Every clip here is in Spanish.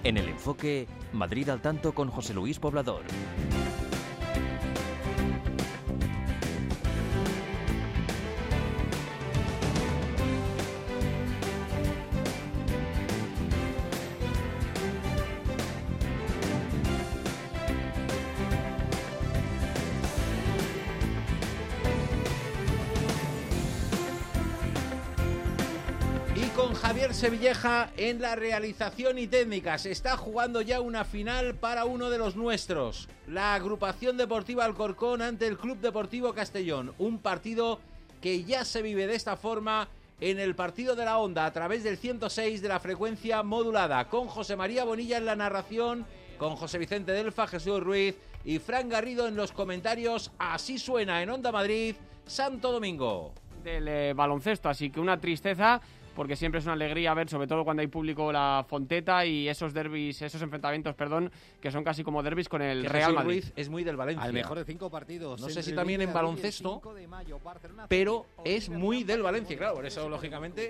En el enfoque, Madrid al tanto con José Luis Poblador. Con Javier Sevilleja en la realización y técnica. Se está jugando ya una final para uno de los nuestros. La agrupación deportiva Alcorcón ante el Club Deportivo Castellón. Un partido que ya se vive de esta forma en el partido de la Onda a través del 106 de la frecuencia modulada. Con José María Bonilla en la narración, con José Vicente Delfa, Jesús Ruiz y Fran Garrido en los comentarios. Así suena en Onda Madrid, Santo Domingo. Del baloncesto, así que una tristeza, porque siempre es una alegría ver, sobre todo cuando hay público, la Fonteta y esos derbis, esos enfrentamientos, que son casi como derbis con el Real Madrid. Ruiz es muy del Valencia. Al mejor de 5 partidos. No sé si también en baloncesto, pero es muy del Valencia, claro, por eso lógicamente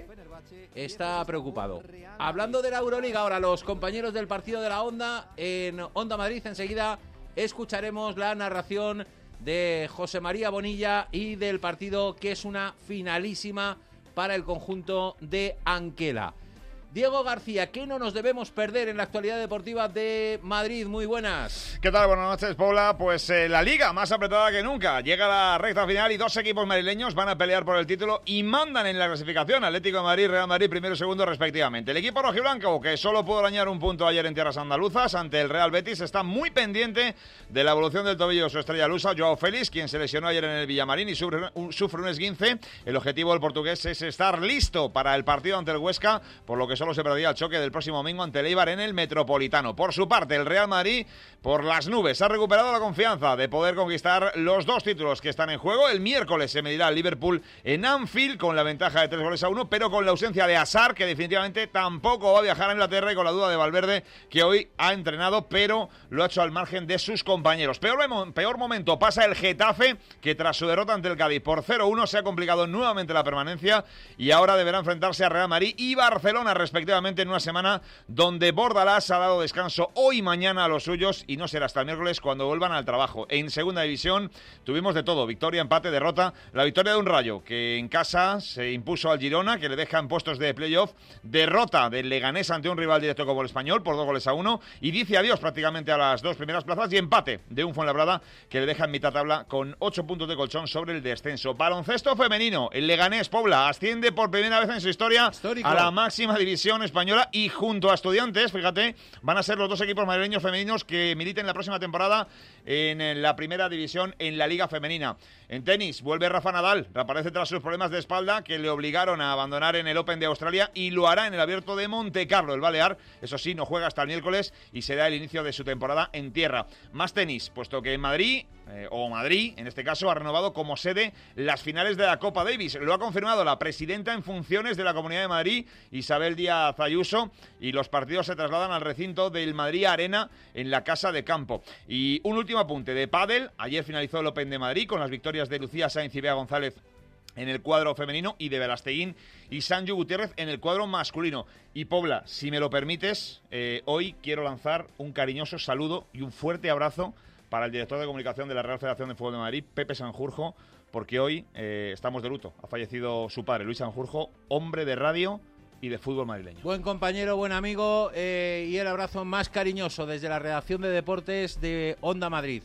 está preocupado. Hablando de la Euroliga, ahora los compañeros del partido de la Onda en Onda Madrid, enseguida escucharemos la narración de José María Bonilla y del partido que es una finalísima para el conjunto de Anquela. Diego García, ¿qué no nos debemos perder en la actualidad deportiva de Madrid? Muy buenas. ¿Qué tal? Buenas noches, Paula. Pues la Liga más apretada que nunca. Llega la recta final y dos equipos madrileños van a pelear por el título y mandan en la clasificación. Atlético de Madrid, Real Madrid, primero y segundo respectivamente. El equipo rojiblanco, que solo pudo arañar un punto ayer en tierras andaluzas ante el Real Betis, está muy pendiente de la evolución del tobillo de su estrella lusa, Joao Félix, quien se lesionó ayer en el Villamarín y sufre un esguince. El objetivo del portugués es estar listo para el partido ante el Huesca, por lo que solo se perdía el choque del próximo domingo ante el Eibar en el Metropolitano. Por su parte, el Real Madrid, por las nubes, ha recuperado la confianza de poder conquistar los dos títulos que están en juego. El miércoles se medirá al Liverpool en Anfield con la ventaja de 3-1, pero con la ausencia de Hazard, que definitivamente tampoco va a viajar a Inglaterra, y con la duda de Valverde, que hoy ha entrenado, pero lo ha hecho al margen de sus compañeros. Peor momento pasa el Getafe, que tras su derrota ante el Cádiz por 0-1 se ha complicado nuevamente la permanencia y ahora deberá enfrentarse a Real Madrid y Barcelona respectivamente en una semana donde Bordalás ha dado descanso hoy y mañana a los suyos y no será hasta el miércoles cuando vuelvan al trabajo. En segunda división tuvimos de todo: victoria, empate, derrota. La victoria de un Rayo que en casa se impuso al Girona, que le deja en puestos de playoff. Derrota del Leganés ante un rival directo como el Español por 2-1 y dice adiós prácticamente a las dos primeras plazas, y empate de un Fuenlabrada que le deja en mitad tabla con 8 puntos de colchón sobre el descenso. Baloncesto femenino, el Leganés Pobla asciende por primera vez en su historia a la máxima división española y junto a Estudiantes, fíjate, van a ser los dos equipos madrileños femeninos que militen la próxima temporada en la primera división en la Liga Femenina. En tenis, vuelve Rafa Nadal, reaparece tras sus problemas de espalda que le obligaron a abandonar en el Open de Australia y lo hará en el Abierto de Montecarlo. El balear, eso sí, no juega hasta el miércoles y será el inicio de su temporada en tierra. Más tenis, puesto que en Madrid, Madrid en este caso, ha renovado como sede las finales de la Copa Davis. Lo ha confirmado la presidenta en funciones de la Comunidad de Madrid, Isabel Díaz Ayuso, y los partidos se trasladan al recinto del Madrid Arena en la Casa de Campo. Y un último apunte de pádel. Ayer finalizó el Open de Madrid con las victorias de Lucía Sainz y Bea González en el cuadro femenino y de Velasteguín y Sanju Gutiérrez en el cuadro masculino. Y Pobla, si me lo permites, hoy quiero lanzar un cariñoso saludo y un fuerte abrazo para el director de comunicación de la Real Federación de Fútbol de Madrid, Pepe Sanjurjo, porque hoy estamos de luto. Ha fallecido su padre, Luis Sanjurjo, hombre de radio y de fútbol madrileño. Buen compañero, buen amigo, y el abrazo más cariñoso desde la redacción de deportes de Onda Madrid.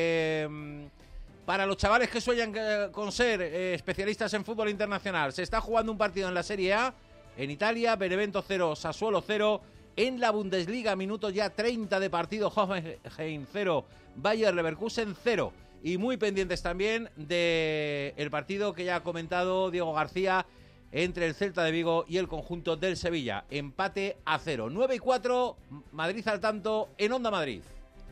Para los chavales que sueñan con ser especialistas en fútbol internacional, se está jugando un partido en la Serie A en Italia, Benevento 0, Sassuolo 0. En la Bundesliga, minutos ya 30 de partido, Hoffenheim 0, Bayer Leverkusen 0. Y muy pendientes también del partido que ya ha comentado Diego García entre el Celta de Vigo y el conjunto del Sevilla. Empate a 0. 9-4, Madrid al tanto en Onda Madrid.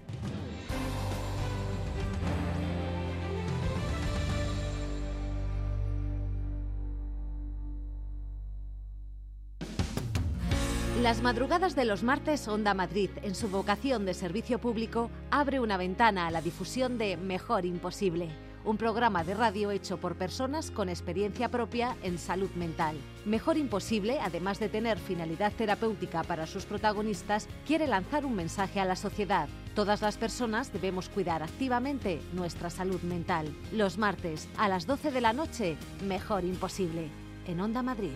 Las madrugadas de los martes, Onda Madrid, en su vocación de servicio público, abre una ventana a la difusión de Mejor Imposible, un programa de radio hecho por personas con experiencia propia en salud mental. Mejor Imposible, además de tener finalidad terapéutica para sus protagonistas, quiere lanzar un mensaje a la sociedad. Todas las personas debemos cuidar activamente nuestra salud mental. Los martes a las 12 de la noche, Mejor Imposible, en Onda Madrid.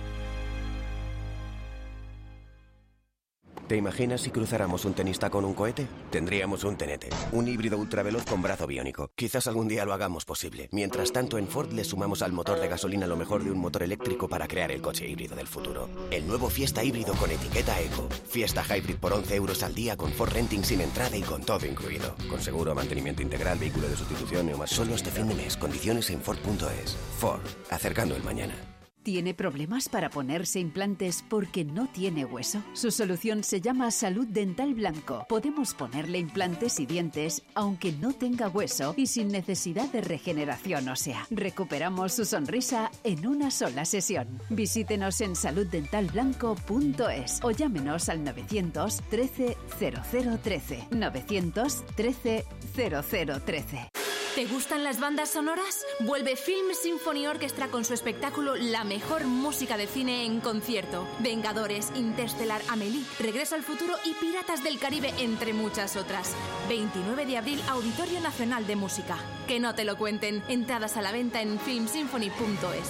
¿Te imaginas si cruzáramos un tenista con un cohete? Tendríamos un tenete, un híbrido ultraveloz con brazo biónico. Quizás algún día lo hagamos posible. Mientras tanto, en Ford le sumamos al motor de gasolina lo mejor de un motor eléctrico para crear el coche híbrido del futuro. El nuevo Fiesta híbrido con etiqueta Eco. Fiesta Hybrid por 11 euros al día con Ford Renting sin entrada y con todo incluido. Con seguro, mantenimiento integral, vehículo de sustitución, neumáticos. Solo este fin de mes. Condiciones en Ford.es. Ford. Acercando el mañana. ¿Tiene problemas para ponerse implantes porque no tiene hueso? Su solución se llama Salud Dental Blanco. Podemos ponerle implantes y dientes aunque no tenga hueso y sin necesidad de regeneración ósea. Recuperamos su sonrisa en una sola sesión. Visítenos en saluddentalblanco.es o llámenos al 913 0013. 913 0013. ¿Te gustan las bandas sonoras? Vuelve Film Symphony Orchestra con su espectáculo La mejor música de cine en concierto. Vengadores, Interstellar, Amélie, Regreso al futuro y Piratas del Caribe, entre muchas otras. 29 de abril, Auditorio Nacional de Música. Que no te lo cuenten. Entradas a la venta en filmsymphony.es.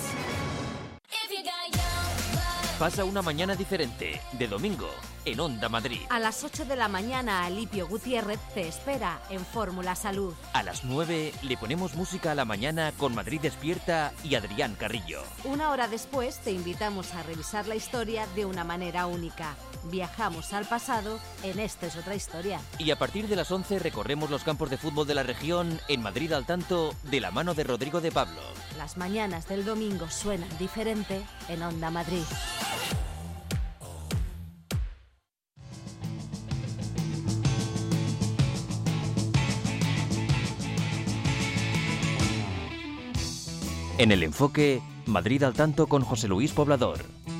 Pasa una mañana diferente, de domingo, en Onda Madrid. A las 8 de la mañana, Alipio Gutiérrez te espera en Fórmula Salud. A las 9 le ponemos música a la mañana con Madrid Despierta y Adrián Carrillo. Una hora después te invitamos a revisar la historia de una manera única. Viajamos al pasado en Esta es otra historia. Y a partir de las 11 recorremos los campos de fútbol de la región en Madrid al tanto de la mano de Rodrigo de Pablo. Las mañanas del domingo suenan diferente en Onda Madrid. En el enfoque, Madrid al tanto con José Luis Poblador.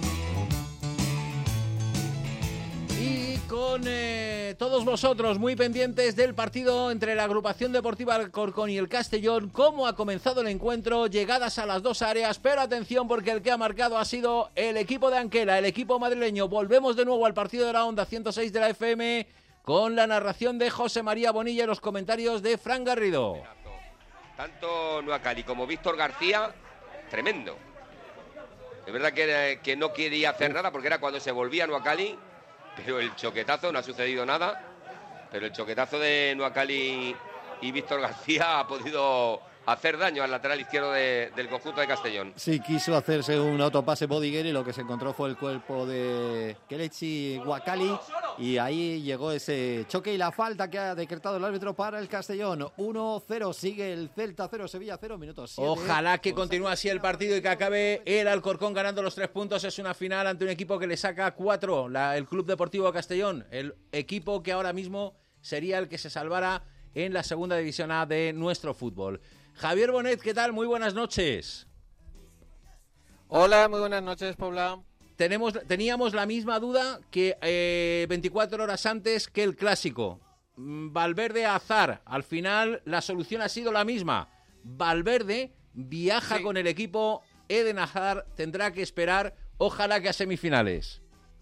Y con todos vosotros muy pendientes del partido entre la agrupación deportiva Alcorcón y el Castellón. ¿Cómo ha comenzado el encuentro? Llegadas a las dos áreas, pero atención porque el que ha marcado ha sido el equipo de Anquela, el equipo madrileño. Volvemos de nuevo al partido de la Onda 106 de la FM con la narración de José María Bonilla y los comentarios de Fran Garrido. Tanto Nuacali como Víctor García, tremendo. Es verdad que no quería hacer nada porque era cuando se volvía Nuacali, pero el choquetazo, no ha sucedido nada, pero el choquetazo de Nuacali y Víctor García ha podido hacer daño al lateral izquierdo del conjunto de Castellón. Sí, quiso hacerse un autopase Bodiguer y lo que se encontró fue el cuerpo de Kelechi Huacali y ahí llegó ese choque y la falta que ha decretado el árbitro para el Castellón. 1-0, sigue el Celta 0, Sevilla 0, minutos 7. Ojalá que continúe así el partido y que acabe el Alcorcón ganando los 3 puntos. Es una final ante un equipo que le saca 4, el Club Deportivo Castellón, el equipo que ahora mismo sería el que se salvara en la segunda división A de nuestro fútbol. Javier Bonet, ¿qué tal? Muy buenas noches. Hola, muy buenas noches, Pobla. Teníamos la misma duda que 24 horas antes que el Clásico. Valverde Hazard, al final la solución ha sido la misma. Valverde viaja con el equipo, Eden Hazard tendrá que esperar, ojalá que a semifinales.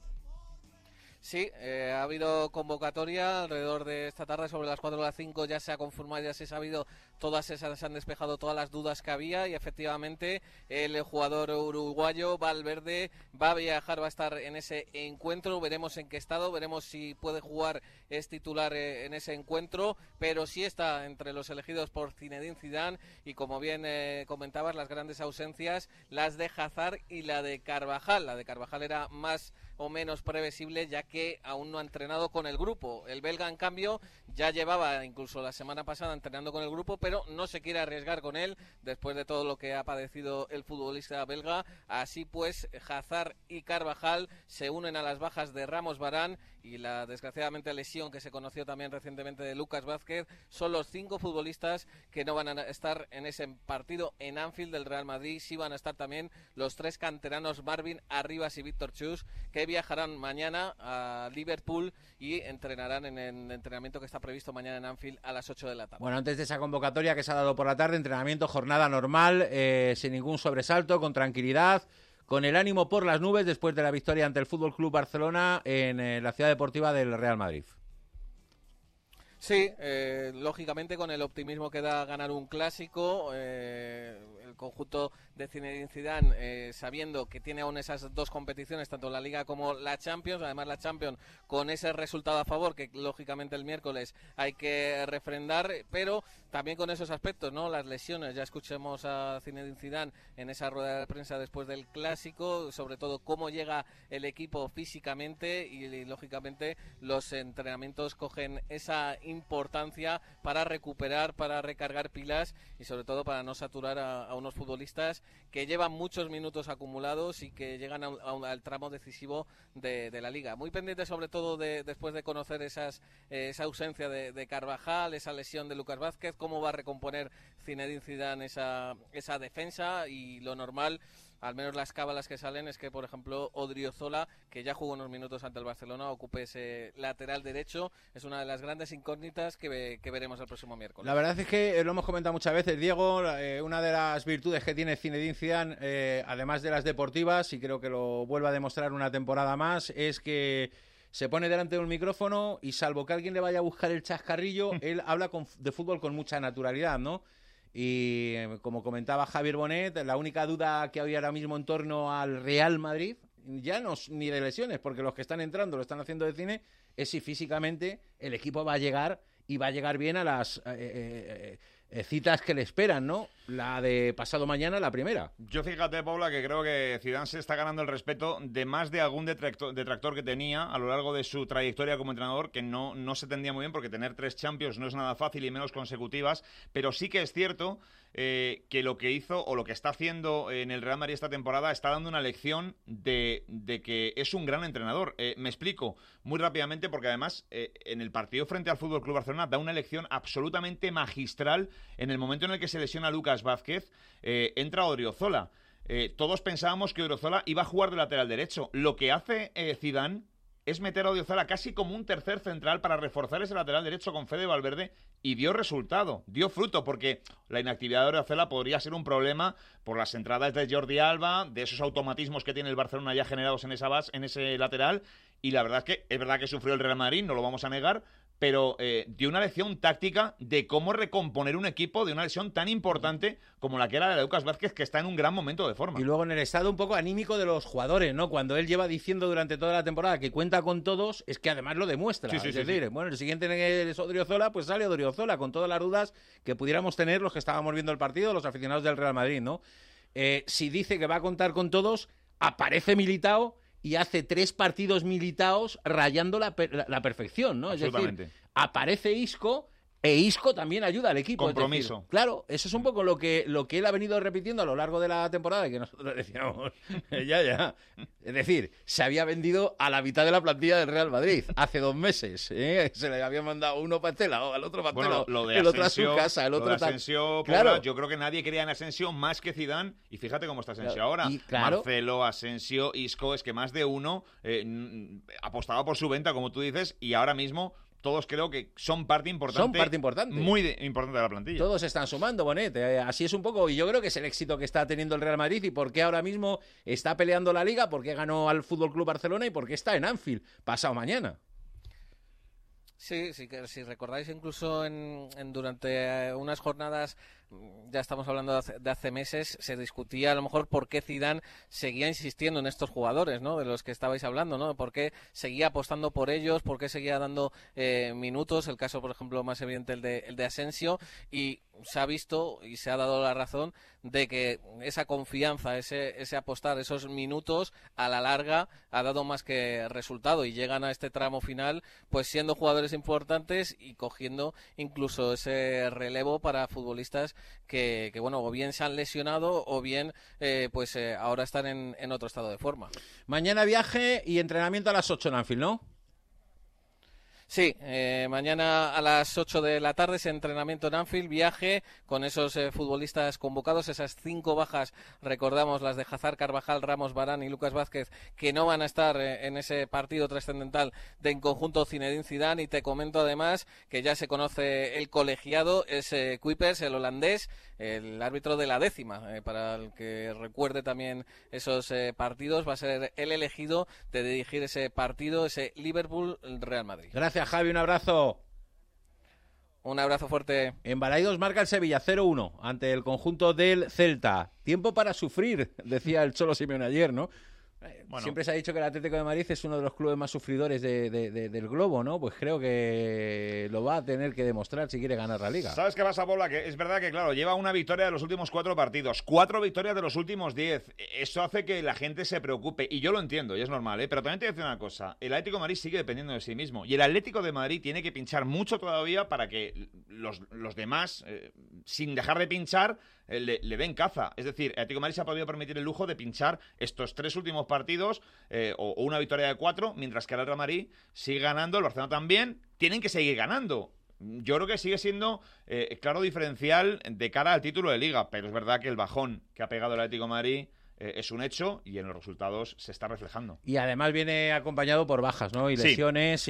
Sí, ha habido convocatoria alrededor de esta tarde, sobre las 4 o las 5 ya se ha confirmado, ya se ha sabido, se han despejado todas las dudas que había y efectivamente el jugador uruguayo Valverde va a viajar, va a estar en ese encuentro, veremos en qué estado, veremos si puede jugar, es titular en ese encuentro, pero sí está entre los elegidos por Zinedine Zidane y como bien comentabas, las grandes ausencias, las de Hazard y la de Carvajal. La de Carvajal era más o menos previsible ya que aún no ha entrenado con el grupo. El belga, en cambio, ya llevaba incluso la semana pasada entrenando con el grupo, pero no se quiere arriesgar con él después de todo lo que ha padecido el futbolista belga. Así pues, Hazard y Carvajal se unen a las bajas de Ramos, Varane y la desgraciadamente lesión que se conoció también recientemente de Lucas Vázquez. Son los 5 futbolistas que no van a estar en ese partido en Anfield del Real Madrid. Sí van a estar también los 3 canteranos Marvin, Arribas y Víctor Chus, que viajarán mañana a Liverpool y entrenarán en el entrenamiento que está previsto mañana en Anfield a las 8 de la tarde. Bueno, antes de esa convocatoria que se ha dado por la tarde, entrenamiento, jornada normal, sin ningún sobresalto, con tranquilidad, con el ánimo por las nubes después de la victoria ante el FC Barcelona en la ciudad deportiva del Real Madrid. Sí, lógicamente con el optimismo que da ganar un clásico, el conjunto de Zinedine Zidane, sabiendo que tiene aún esas dos competiciones, tanto la Liga como la Champions, además la Champions con ese resultado a favor, que lógicamente el miércoles hay que refrendar, pero también con esos aspectos, ¿no? Las lesiones, ya escuchemos a Zinedine Zidane en esa rueda de prensa después del clásico, sobre todo cómo llega el equipo físicamente y lógicamente los entrenamientos cogen esa importancia para recuperar, para recargar pilas y sobre todo para no saturar a unos futbolistas que llevan muchos minutos acumulados y que llegan al tramo decisivo de la Liga. Muy pendiente sobre todo después de conocer esa ausencia de Carvajal, esa lesión de Lucas Vázquez, cómo va a recomponer Zinedine Zidane esa defensa, y lo normal, al menos las cábalas que salen, es que, por ejemplo, Odriozola, que ya jugó unos minutos ante el Barcelona, ocupe ese lateral derecho. Es una de las grandes incógnitas que veremos el próximo miércoles. La verdad es que lo hemos comentado muchas veces, Diego, una de las virtudes que tiene Zinedine Zidane, además de las deportivas, y creo que lo vuelve a demostrar una temporada más, es que se pone delante de un micrófono y, salvo que alguien le vaya a buscar el chascarrillo, él habla de fútbol con mucha naturalidad, ¿no? Y como comentaba Javier Bonet, la única duda que había ahora mismo en torno al Real Madrid, ya no ni de lesiones, porque los que están entrando lo están haciendo de cine, es si físicamente el equipo va a llegar y va a llegar bien a las citas que le esperan, ¿no? La de pasado mañana, la primera. Yo fíjate, Paula, que creo que Zidane se está ganando el respeto de más de algún detractor que tenía a lo largo de su trayectoria como entrenador, que no se entendía muy bien, porque tener 3 Champions no es nada fácil y menos consecutivas, pero sí que es cierto que lo que hizo o lo que está haciendo en el Real Madrid esta temporada está dando una lección de que es un gran entrenador. Me explico muy rápidamente, porque además en el partido frente al FC Barcelona da una lección absolutamente magistral. En el momento en el que se lesiona Lucas Vázquez, entra Odriozola. Todos pensábamos que Odriozola iba a jugar de lateral derecho. Lo que hace Zidane es meter a Odriozola casi como un tercer central para reforzar ese lateral derecho con Fede Valverde, y dio resultado, dio fruto, porque la inactividad de Odriozola podría ser un problema por las entradas de Jordi Alba, de esos automatismos que tiene el Barcelona ya generados en esa base, en ese lateral, y la verdad es verdad que sufrió el Real Madrid, no lo vamos a negar, pero dio una lección táctica de cómo recomponer un equipo de una lesión tan importante como la que era la de Lucas Vázquez, que está en un gran momento de forma. Y luego en el estado un poco anímico de los jugadores, ¿no? Cuando él lleva diciendo durante toda la temporada que cuenta con todos, es que además lo demuestra. Sí, es decir, bueno, el siguiente es Odriozola, pues sale Odriozola, con todas las dudas que pudiéramos tener los que estábamos viendo el partido, los aficionados del Real Madrid, ¿no? Si dice que va a contar con todos, aparece Militao y hace 3 partidos Militaos rayando la perfección, ¿no? Es decir, aparece Isco, e Isco también ayuda al equipo. Compromiso. Es decir, claro, eso es un poco lo que él ha venido repitiendo a lo largo de la temporada, y que nosotros decíamos, ya. Es decir, se había vendido a la mitad de la plantilla del Real Madrid hace 2 meses. Se le había mandado uno para este lado, al otro para este lado, lo de el otro a Asensio, su casa, el otro lo de tal. Asensio, Claro. Paula, yo creo que nadie creía en Asensio más que Zidane, y fíjate cómo está Asensio ahora. Marcelo, Asensio, Isco, es que más de uno apostaba por su venta, como tú dices, y ahora mismo todos creo que son parte importante. Muy importante de la plantilla. Todos están sumando, Bonet. Así es un poco, y yo creo que es el éxito que está teniendo el Real Madrid, y por qué ahora mismo está peleando la Liga, por qué ganó al FC Barcelona y por qué está en Anfield pasado mañana. Sí, que si recordáis, incluso durante unas jornadas, ya estamos hablando de hace meses, se discutía a lo mejor por qué Zidane seguía insistiendo en estos jugadores, ¿no? De los que estabais hablando, ¿no? Por qué seguía apostando por ellos, por qué seguía dando minutos. El caso, por ejemplo, más evidente, el de Asensio, y se ha visto y se ha dado la razón de que esa confianza, ese apostar, esos minutos, a la larga ha dado más que resultado, y llegan a este tramo final pues siendo jugadores importantes y cogiendo incluso ese relevo para futbolistas que bueno, o bien se han lesionado o bien ahora están en otro estado de forma. Mañana viaje y entrenamiento a las 8 en Anfield, ¿no? Sí, mañana a las 8 de la tarde ese entrenamiento en Anfield, viaje con esos futbolistas convocados, esas 5 bajas, recordamos las de Hazard, Carvajal, Ramos, Varane y Lucas Vázquez, que no van a estar en ese partido trascendental de en conjunto Zinedine Zidane. Y te comento además que ya se conoce el colegiado, es Kuipers, el holandés, el árbitro de la 10ª, para el que recuerde también esos partidos, va a ser el elegido de dirigir ese partido, ese Liverpool-Real Madrid. Gracias, Javi, un abrazo. Un abrazo fuerte. En Balaidos marca el Sevilla 0-1 ante el conjunto del Celta. Tiempo para sufrir, decía el Cholo Simeone ayer, ¿no? Bueno. Siempre se ha dicho que el Atlético de Madrid es uno de los clubes más sufridores del globo, ¿no? Pues creo que lo va a tener que demostrar si quiere ganar la Liga. ¿Sabes qué pasa, Paula? Que es verdad que, claro, lleva una victoria de los últimos 4 partidos, 4 victorias de los últimos 10. Eso hace que la gente se preocupe, y yo lo entiendo, y es normal, ¿eh? Pero también te voy a decir una cosa, el Atlético de Madrid sigue dependiendo de sí mismo, y el Atlético de Madrid tiene que pinchar mucho todavía para que los demás, sin dejar de pinchar, le den caza. Es decir, el Atlético de Madrid se ha podido permitir el lujo de pinchar estos 3 últimos partidos, o una victoria de 4, mientras que el Real Madrid sigue ganando, el Barcelona también, tienen que seguir ganando. Yo creo que sigue siendo claro diferencial de cara al título de Liga, pero es verdad que el bajón que ha pegado el Atlético de Madrid es un hecho y en los resultados se está reflejando. Y además viene acompañado por bajas, ¿no? Y lesiones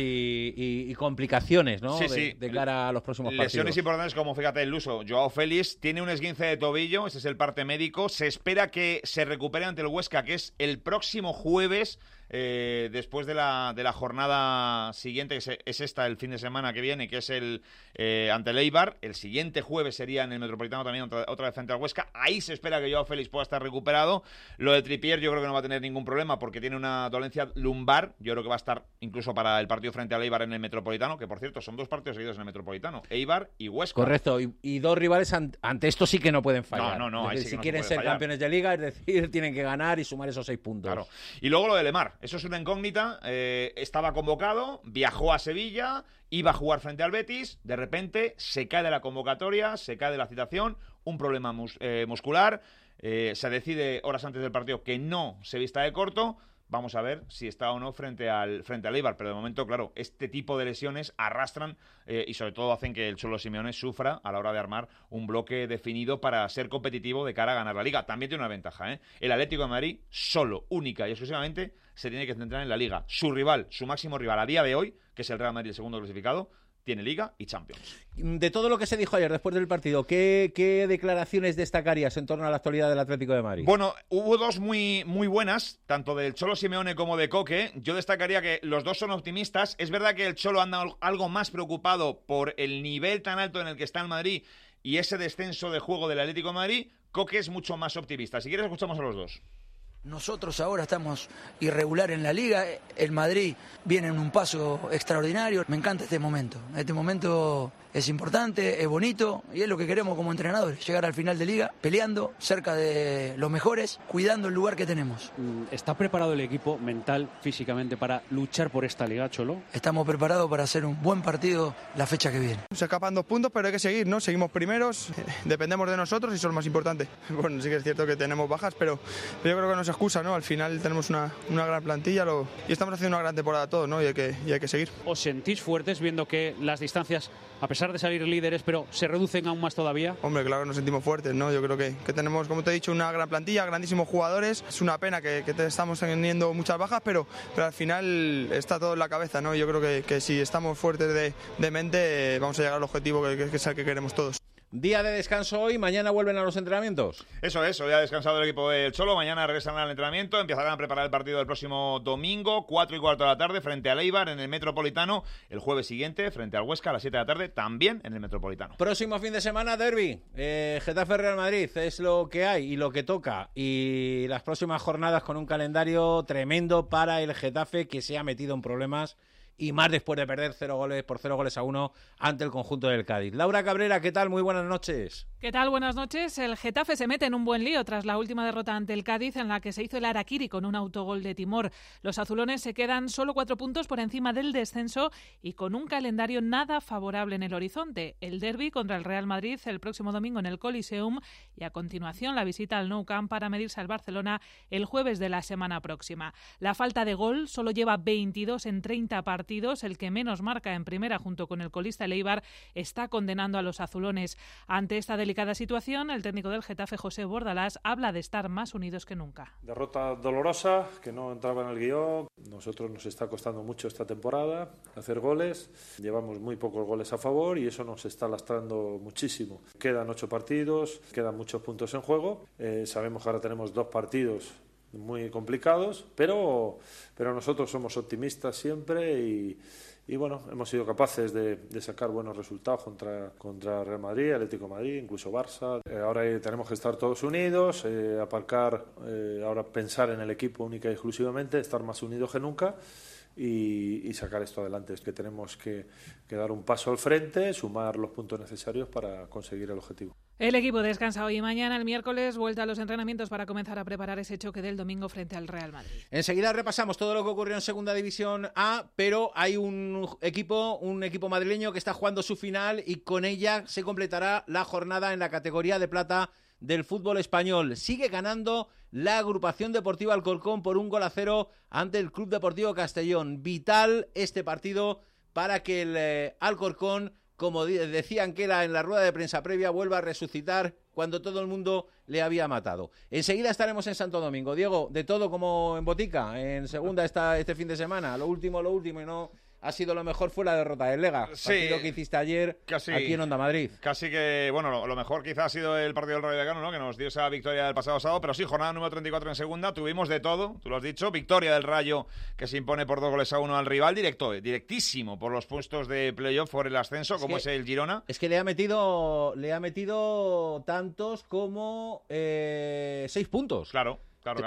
y complicaciones, ¿no? Sí, de cara a los próximos partidos. Lesiones importantes como, fíjate, el Luso. Joao Félix tiene un esguince de tobillo, ese es el parte médico. Se espera que se recupere ante el Huesca, que es el próximo jueves, después de la jornada siguiente, que es esta, el fin de semana que viene, que es el ante el Eibar. El siguiente jueves sería en el Metropolitano también, otra vez frente al Huesca. Ahí se espera que Joao Félix pueda estar recuperado. Lo de Trippier yo creo que no va a tener ningún problema porque tiene una dolencia lumbar. Yo creo que va a estar incluso para el partido frente al Eibar en el Metropolitano, que por cierto son 2 partidos seguidos en el Metropolitano, Eibar y Huesca. Correcto, y 2 rivales ante esto sí que no pueden fallar. No, es decir, sí si no quieren ser campeones de Liga, es decir, tienen que ganar y sumar esos 6 puntos. Claro. Y luego lo de Lemar, eso es una incógnita. Estaba convocado, viajó a Sevilla, iba a jugar frente al Betis, de repente se cae de la convocatoria, se cae de la citación, un problema muscular, se decide horas antes del partido que no se vista de corto. Vamos a ver si está o no frente al Eibar, pero de momento, claro, este tipo de lesiones arrastran y sobre todo hacen que el Cholo Simeone sufra a la hora de armar un bloque definido para ser competitivo de cara a ganar la Liga. También tiene una ventaja, ¿eh? El Atlético de Madrid solo, única y exclusivamente se tiene que centrar en la Liga. Su rival, su máximo rival a día de hoy, que es el Real Madrid, el segundo clasificado, tiene Liga y Champions. De todo lo que se dijo ayer después del partido, ¿qué declaraciones destacarías en torno a la actualidad del Atlético de Madrid? Bueno, hubo 2 muy, muy buenas, tanto del Cholo Simeone como de Coque. Yo destacaría que los 2 son optimistas. Es verdad que el Cholo anda algo más preocupado por el nivel tan alto en el que está el Madrid y ese descenso de juego del Atlético de Madrid. Coque es mucho más optimista. Si quieres, escuchamos a los 2. Nosotros ahora estamos irregular en la Liga, el Madrid viene en un paso extraordinario, me encanta este momento es importante, es bonito y es lo que queremos como entrenadores, llegar al final de Liga peleando cerca de los mejores, cuidando el lugar que tenemos. ¿Está preparado el equipo mental, físicamente para luchar por esta Liga, Cholo? Estamos preparados para hacer un buen partido la fecha que viene. Se escapan 2 puntos, pero hay que seguir, ¿no? Seguimos primeros, dependemos de nosotros y eso es lo más importante. Bueno, sí que es cierto que tenemos bajas, pero yo creo que no se excusa, ¿no? Al final tenemos una gran plantilla y estamos haciendo una gran temporada todos, ¿no? Y hay que seguir. ¿Os sentís fuertes viendo que las distancias, a pesar de salir líderes, pero se reducen aún más todavía? Hombre, claro que nos sentimos fuertes, ¿no? Yo creo que tenemos, como te he dicho, una gran plantilla, grandísimos jugadores. Es una pena que estamos teniendo muchas bajas, pero al final está todo en la cabeza, ¿no? Yo creo que si estamos fuertes de mente vamos a llegar al objetivo que es el que queremos todos. Día de descanso hoy, mañana vuelven a los entrenamientos. Eso es, hoy ha descansado el equipo del Cholo, mañana regresan al entrenamiento, empezarán a preparar el partido del próximo domingo, 4:15 de la tarde, frente al Eibar en el Metropolitano, el jueves siguiente, frente al Huesca a las 7 de la tarde, también en el Metropolitano. Próximo fin de semana, derbi, Getafe-Real Madrid, es lo que hay y lo que toca, y las próximas jornadas con un calendario tremendo para el Getafe, que se ha metido en problemas, y más después de perder 0-1 ante el conjunto del Cádiz. Laura Cabrera, ¿qué tal? Muy buenas noches. ¿Qué tal? Buenas noches. El Getafe se mete en un buen lío tras la última derrota ante el Cádiz, en la que se hizo el harakiri con un autogol de Timor. Los azulones se quedan solo 4 puntos por encima del descenso y con un calendario nada favorable en el horizonte. El derbi contra el Real Madrid el próximo domingo en el Coliseum y a continuación la visita al Nou Camp para medirse al Barcelona el jueves de la semana próxima. La falta de gol solo lleva 22 en 30 partidos partidos, el que menos marca en primera junto con el colista el Eibar, está condenando a los azulones. Ante esta delicada situación, el técnico del Getafe, José Bordalás, habla de estar más unidos que nunca. Derrota dolorosa, que no entraba en el guión. Nosotros nos está costando mucho esta temporada hacer goles. Llevamos muy pocos goles a favor y eso nos está lastrando muchísimo. Quedan 8 partidos, quedan muchos puntos en juego. Sabemos que ahora tenemos 2 partidos muy complicados, pero nosotros somos optimistas siempre y bueno, hemos sido capaces de sacar buenos resultados contra Real Madrid, Atlético de Madrid, incluso Barça. Ahora tenemos que estar todos unidos, aparcar, ahora pensar en el equipo única y exclusivamente, estar más unidos que nunca y sacar esto adelante. Es que tenemos que dar un paso al frente, sumar los puntos necesarios para conseguir el objetivo. El equipo descansa hoy y mañana. El miércoles vuelta a los entrenamientos para comenzar a preparar ese choque del domingo frente al Real Madrid. Enseguida repasamos todo lo que ocurrió en Segunda División A, pero hay un equipo madrileño que está jugando su final y con ella se completará la jornada en la categoría de plata del fútbol español. Sigue ganando la Agrupación Deportiva Alcorcón por 1-0 ante el Club Deportivo Castellón. Vital este partido para que el Alcorcón, como decían que era en la rueda de prensa previa, vuelva a resucitar cuando todo el mundo le había matado. Enseguida estaremos en Santo Domingo. Diego, de todo como en botica, en segunda este fin de semana. Lo último y no ha sido lo mejor fue la derrota del Lega. Sí, partido que hiciste ayer aquí en Onda Madrid. Casi que, bueno, lo mejor quizás ha sido el partido del Rayo Vallecano, ¿no? Que nos dio esa victoria del pasado sábado, pero sí, jornada número 34 en segunda, tuvimos de todo, tú lo has dicho, victoria del Rayo que se impone por 2-1 al rival, directísimo por los puestos de playoff por el ascenso, como es el Girona. Es que le ha metido tantos como 6 puntos. Claro.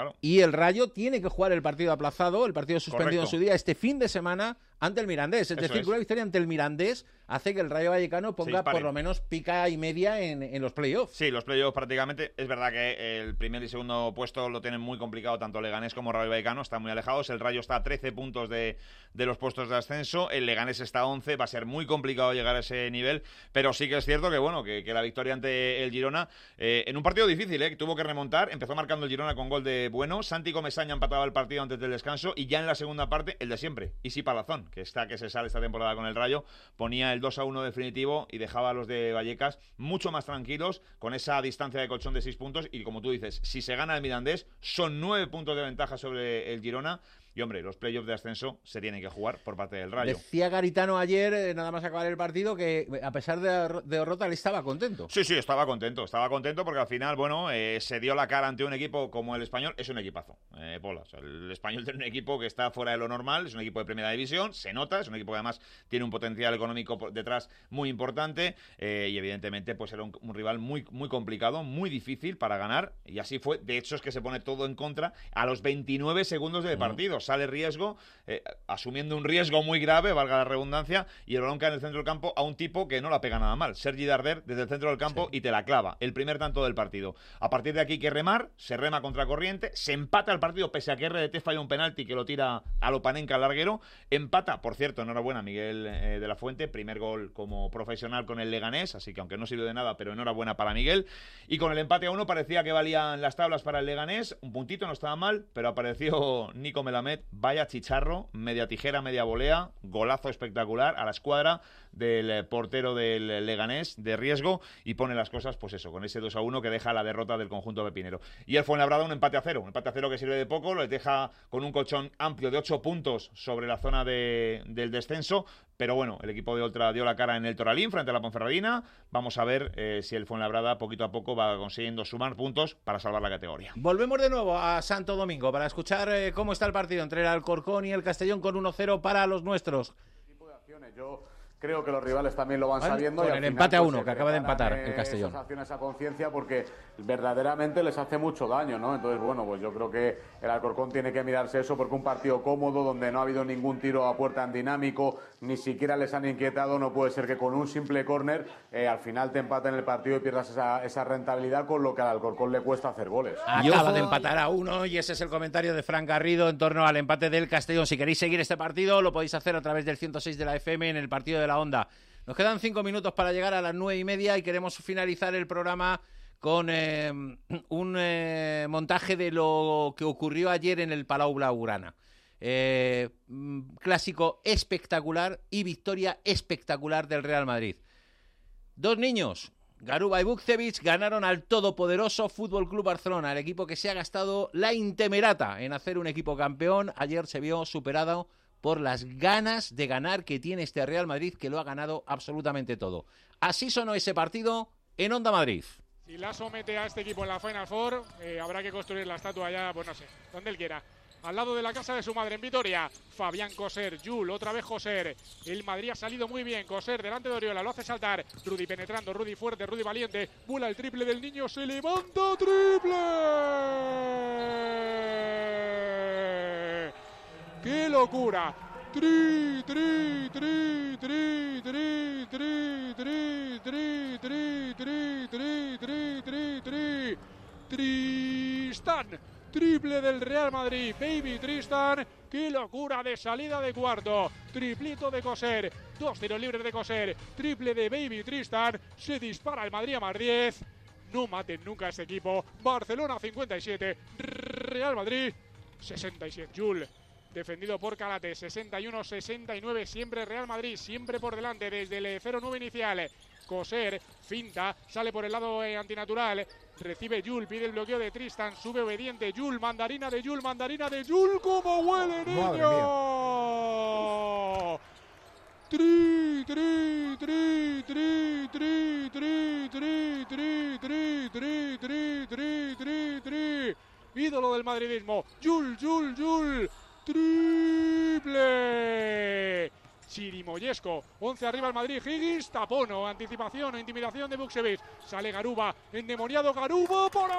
Y el Rayo tiene que jugar el partido aplazado, el partido suspendido en su día, este fin de semana ante el Mirandés. Es decir, una victoria ante el Mirandés hace que el Rayo Vallecano ponga por lo menos pica y media en los playoffs. Sí, los playoffs prácticamente. Es verdad que el primer y segundo puesto lo tienen muy complicado tanto Leganés como Rayo Vallecano, están muy alejados. El Rayo está a 13 puntos de los puestos de ascenso, el Leganés está a 11, va a ser muy complicado llegar a ese nivel, pero sí que es cierto que bueno, que la victoria ante el Girona, en un partido difícil, que tuvo que remontar, empezó marcando el Girona con gol de Bueno, Santi Comesaña empataba el partido antes del descanso y ya en la segunda parte, el de siempre, Isi Palazón, que se sale esta temporada con el Rayo, ponía el 2-1 definitivo y dejaba a los de Vallecas mucho más tranquilos con esa distancia de colchón de 6 puntos y como tú dices, si se gana el Mirandés son 9 puntos de ventaja sobre el Girona. Y hombre, los playoffs de ascenso se tienen que jugar por parte del Rayo. Decía Garitano ayer, nada más acabar el partido, que a pesar de derrota él estaba contento. Sí, estaba contento porque al final, bueno, se dio la cara ante un equipo como el Español. Es un equipazo, Pola. O sea, el Español tiene un equipo que está fuera de lo normal, es un equipo de primera división, se nota, es un equipo que además tiene un potencial económico detrás muy importante y evidentemente pues era un rival muy, muy complicado, muy difícil para ganar y así fue. De hecho es que se pone todo en contra a los 29 segundos de partido. Sale riesgo, asumiendo un riesgo muy grave, valga la redundancia, y el balón cae en el centro del campo a un tipo que no la pega nada mal, Sergi Darder, desde el centro del campo y te la clava, el primer tanto del partido. A partir de aquí hay que remar, se rema contra corriente, se empata el partido pese a que RDT falla un penalti que lo tira a Lopanenka al larguero, empata, por cierto, enhorabuena Miguel de la Fuente, primer gol como profesional con el Leganés, así que aunque no sirve de nada, pero enhorabuena para Miguel, y con el empate a 1 parecía que valían las tablas para el Leganés, un puntito no estaba mal, pero apareció Nico Melamed, vaya chicharro, media tijera, media volea, golazo espectacular a la escuadra del portero del Leganés de riesgo y pone las cosas, pues eso, con ese 2-1 que deja la derrota del conjunto pepinero. Y el Fuenlabrada un empate a 0 que sirve de poco, lo deja con un colchón amplio de 8 puntos sobre la zona del descenso, pero bueno, el equipo de Oltra dio la cara en el Toralín frente a la Ponferradina. Vamos a ver si el Fuenlabrada poquito a poco va consiguiendo sumar puntos para salvar la categoría. Volvemos de nuevo a Santo Domingo para escuchar cómo está el partido entre el Alcorcón y el Castellón con 1-0 para los nuestros. Yo creo que los rivales también lo van sabiendo. Con y el empate a 1 que acaba de empatar el Castellón. Esas acciones a conciencia porque verdaderamente les hace mucho daño, ¿no? Entonces, bueno, pues yo creo que el Alcorcón tiene que mirarse eso porque un partido cómodo donde no ha habido ningún tiro a puerta en dinámico, ni siquiera les han inquietado, no puede ser que con un simple córner al final te empaten el partido y pierdas esa rentabilidad, con lo que al Alcorcón le cuesta hacer goles. Acaba de empatar a 1 y ese es el comentario de Fran Garrido en torno al empate del Castellón. Si queréis seguir este partido lo podéis hacer a través del 106 de la FM en el partido de la Onda. Nos quedan 5 minutos para llegar a las 9:30 y queremos finalizar el programa con un montaje de lo que ocurrió ayer en el Palau Blaugrana. Clásico espectacular y victoria espectacular del Real Madrid. Dos niños, Garuba y Vukcevic, ganaron al todopoderoso Fútbol Club Barcelona, el equipo que se ha gastado la intemerata en hacer un equipo campeón. Ayer se vio superado por las ganas de ganar que tiene este Real Madrid, que lo ha ganado absolutamente todo. Así sonó ese partido en Onda Madrid. Si Lasso mete a este equipo en la Final Four, habrá que construir la estatua ya, pues no sé, donde él quiera. Al lado de la casa de su madre en Vitoria, Fabián Coser, Jul, otra vez Coser. El Madrid ha salido muy bien, Coser delante de Oriola, lo hace saltar. Rudy penetrando, Rudy fuerte, Rudy valiente. Bula el triple del niño, se levanta, triple. ¡Qué locura! Tristán, triple del Real Madrid, baby Tristan, qué locura de salida de cuarto, triplito de Coser, 2 tiros libres de Coser, triple de baby Tristan, se dispara el Madrid a más 10, no maten nunca a este equipo, Barcelona 57, Real Madrid 67, Jul. Defendido por Calate, 61-69, siempre Real Madrid, siempre por delante desde el 0-9 inicial. Coser, finta, sale por el lado antinatural, recibe Jul, pide el bloqueo de Tristan, sube obediente Jul, mandarina de Jul, ¡cómo huele, niño! Ídolo del madridismo, Jul. Triple. Chirimoyesco, 11 arriba el Madrid, Higgins, tapono, anticipación o intimidación de Vukcevic. Sale Garuba, endemoniado Garuba por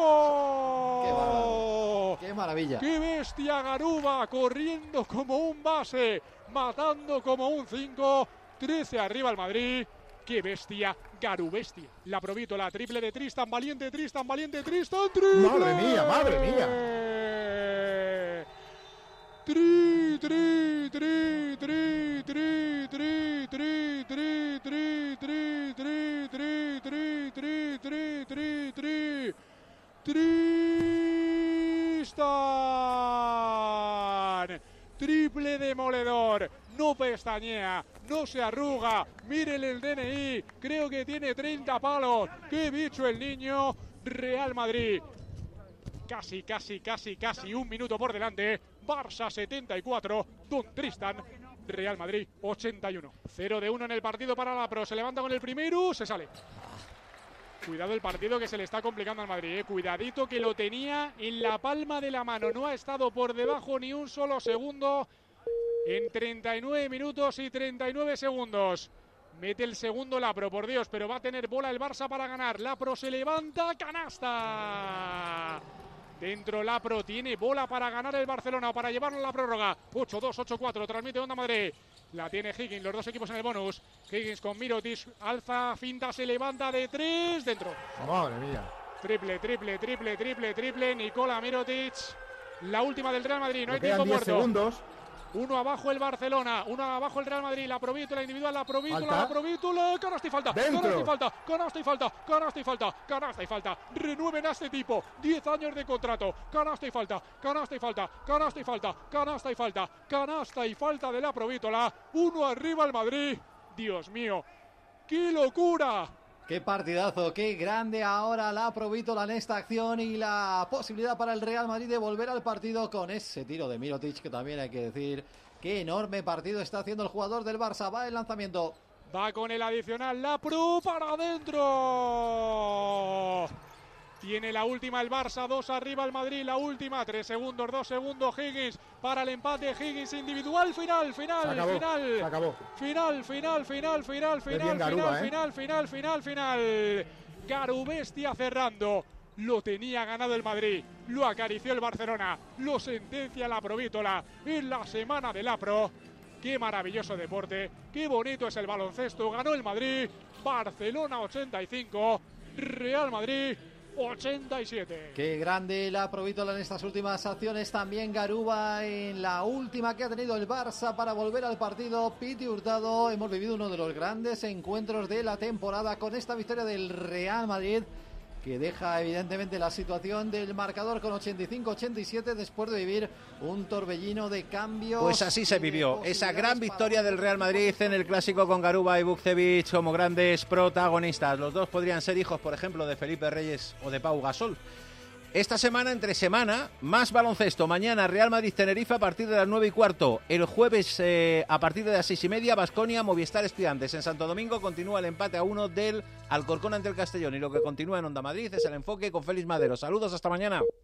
abajo. ¡Qué maravilla! ¡Qué bestia Garuba! Corriendo como un base, matando como un 5. 13 arriba el Madrid. ¡Qué bestia! Garubestia. La Provítola, triple de Tristan, valiente Tristan, triple. ¡Madre mía! Tristan, triple demoledor, no pestañea, no se arruga, mírenle el DNI, creo que tiene 30 palos, qué bicho el niño. Real Madrid, casi, un minuto por delante. Barça 74, Don Tristan, Real Madrid 81. 0-1 en el partido para la Pro. Se levanta con el primero, se sale. Cuidado el partido que se le está complicando al Madrid, Cuidadito que lo tenía en la palma de la mano. No ha estado por debajo ni un solo segundo en 39 minutos y 39 segundos. Mete el segundo Lapro, por Dios, pero va a tener bola el Barça para ganar. Lapro se levanta, canasta. Dentro Lapro, tiene bola para ganar el Barcelona o para llevarlo a la prórroga. 8-2, 8-4, transmite Onda Madrid. La tiene Higgins, los dos equipos en el bonus. Higgins con Mirotic, alza, finta, se levanta de 3, dentro. Madre mía. Triple. Nikola Mirotic. La última del Real Madrid, no hay tiempo muerto. 10 segundos. Uno abajo el Barcelona, uno abajo el Real Madrid. La Provítola individual, la Provítola. Canasta y falta. Canasta y falta. Renueven a este tipo. 10 años de contrato. Canasta y falta de la Provítola. Uno arriba el Madrid. Dios mío, ¡qué locura! ¡Qué partidazo! ¡Qué grande ahora la Provítola en esta acción! Y la posibilidad para el Real Madrid de volver al partido con ese tiro de Mirotic, que también hay que decir qué enorme partido está haciendo el jugador del Barça. Va el lanzamiento. Va con el adicional, la Pro para adentro. Tiene la última el Barça, 2 arriba el Madrid, la última, 3 segundos, 2 segundos, Higgins para el empate, Higgins individual, final. Se acabó. Final. Garubestia cerrando. Lo tenía ganado el Madrid, lo acarició el Barcelona, lo sentencia la Provítola en la semana de la Pro. Qué maravilloso deporte, qué bonito es el baloncesto. Ganó el Madrid, Barcelona 85, Real Madrid 87. Qué grande la Provítola en estas últimas acciones. También Garuba en la última que ha tenido el Barça para volver al partido. Piti Hurtado. Hemos vivido uno de los grandes encuentros de la temporada con esta victoria del Real Madrid que deja evidentemente la situación del marcador con 85-87 después de vivir un torbellino de cambios. Pues así se vivió esa gran victoria del Real Madrid en el clásico con Garuba y Vukcevic como grandes protagonistas. Los dos podrían ser hijos, por ejemplo, de Felipe Reyes o de Pau Gasol. Esta semana, entre semana, más baloncesto. Mañana Real Madrid-Tenerife a partir de las 9:15. El jueves a partir de las 6:30, Baskonia, Movistar Estudiantes. En Santo Domingo continúa el empate a 1 del Alcorcón ante el Castellón. Y lo que continúa en Onda Madrid es el enfoque con Félix Madero. Saludos, hasta mañana.